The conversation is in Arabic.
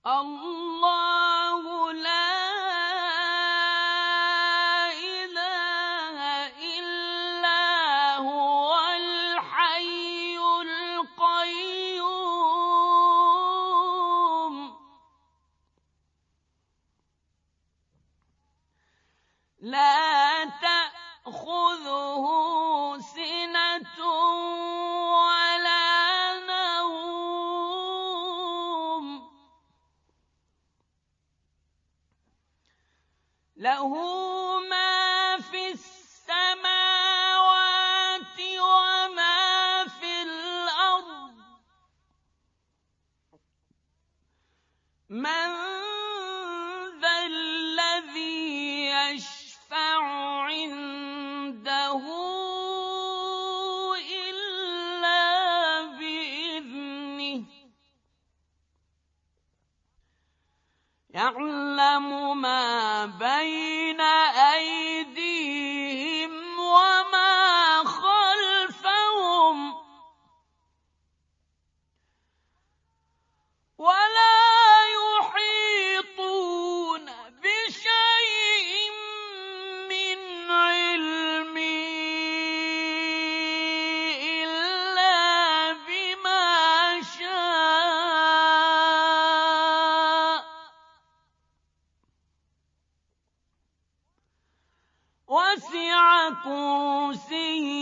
الله لا إله إلا هو الحي القيوم لا تأخذه سنة ولا نوم له ما في السماوات وما في الأرض من ذا الذي يشفع عنده إلا بإذنه يعلم ما بين أيديهم وما خلفهم ولا يحيطون بشيء من علمه إلا بما شاء وسع كرسيه